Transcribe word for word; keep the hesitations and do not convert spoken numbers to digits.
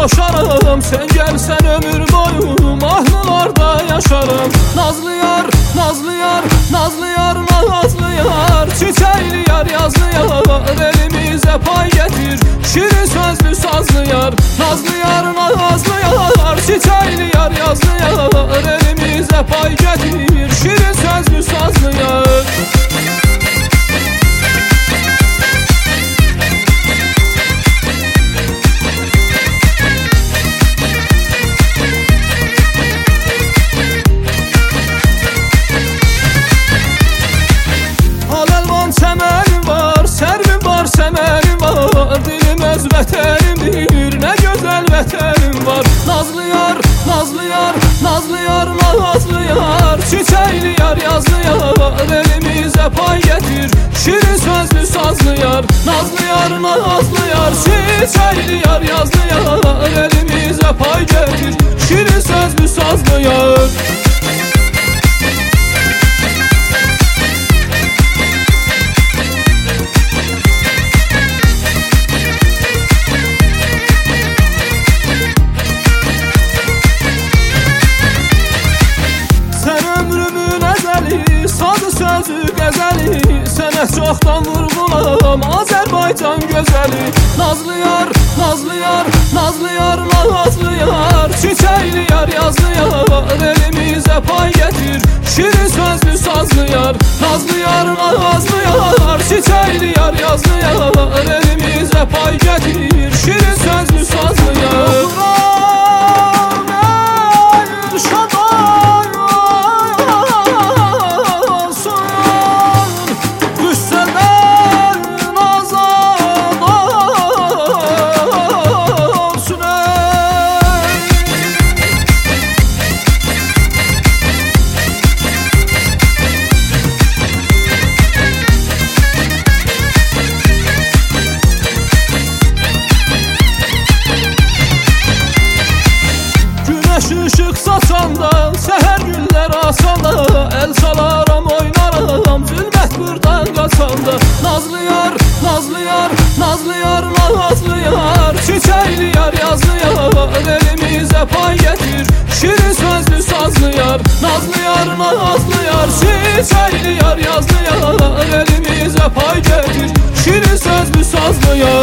coşarım. Sen gelsen ömür boyu mahnılarda yaşarım. Nazlı yar, nazlı yar, nazlı yar, nazlı yar, çiçekli yar, yazlı yar, elimize pay getir, şirin sözlü sazlı yar. Nazlı yar, nazlı yar, çiçekli yar, yazlı yar, elimize pay getir, şirin sözlü sazlı yar. Semerim var, servim var, semerim var, dilim öz vətənimdir, ne güzel vətənim var. Nazlı yar, nazlı yar, nazlı yar, nazlı yar, çiçekli yar, yazlı yar, elimize pay getir, şirin sözlü sazlı yar. Nazlı yar, nazlı yar, çiçekli yar, yazlı yar, elimize pay getir, şirin sözlü sazlı yar. Sadı sözü gəzəli, sənə çoxdan vurğulam, Azərbaycan gözəli. Nazlı yar, nazlı yar, nazlı yar, nazlı yar, çiçekli yar, yazlı yar, elimize pay getir, şirin sözlü sazlı yar. Nazlı yar, nazlı yar, çiçekli yar, yazlı yar, elimize pay getir, şirin sözlü sazlı yar. Işık saçanda, seher güller asanda, el salaram oynaram, zülmət buradan qaçanda. Nazlı yar, nazlı yar, nazlı yar, nazlı yar, çiçekli yar, yazlı yar, elimize pay getir, şirin sözlü sazlı yar. Nazlı yar, nazlı yar, çiçekli yar, yazlı yar, elimize pay getir, şirin sözlü sazlı yar.